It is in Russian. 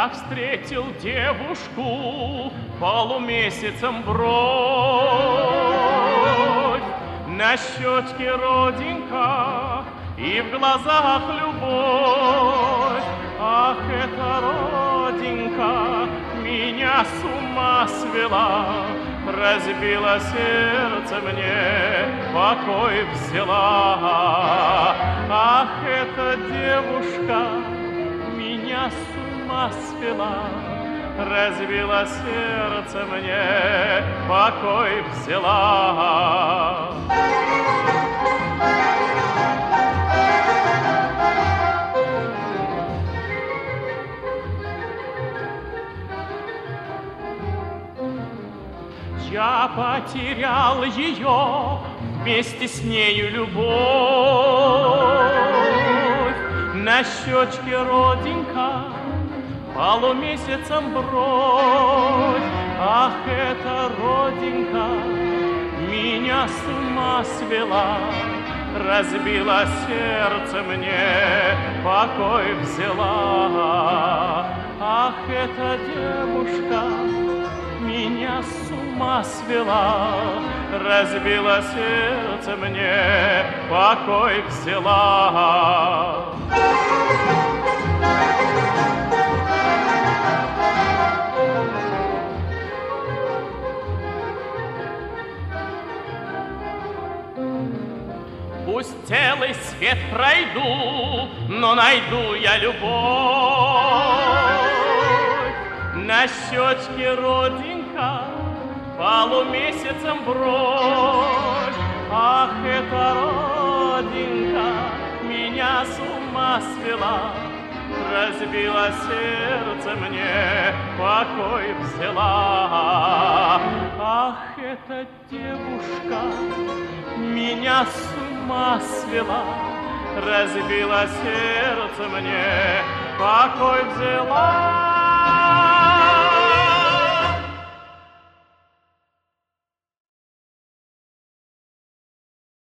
Я встретил девушку полумесяцем бровь, на щечке родинка и в глазах любовь. Ах, эта родинка меня с ума свела, разбила сердце мне, покой взяла. Ах, эта девушка меня с ума свела, разбила сердце мне, покой взяла. Я потерял ее, вместе с нею любовь. На щечке родинка, полумесяцем бровь. Ах, эта родинка меня с ума свела, разбила сердце мне, покой взяла. Ах, эта девушка меня с ума свела, разбила сердце мне, покой взяла. Пусть целый свет пройду, но найду я любовь. На щечке родинка, полумесяцем бровь. Ах, эта родинка меня с ума свела, разбила сердце мне, покой взяла. Ах, эта девушка меня с ума свела, разбила сердце мне, покой взяла.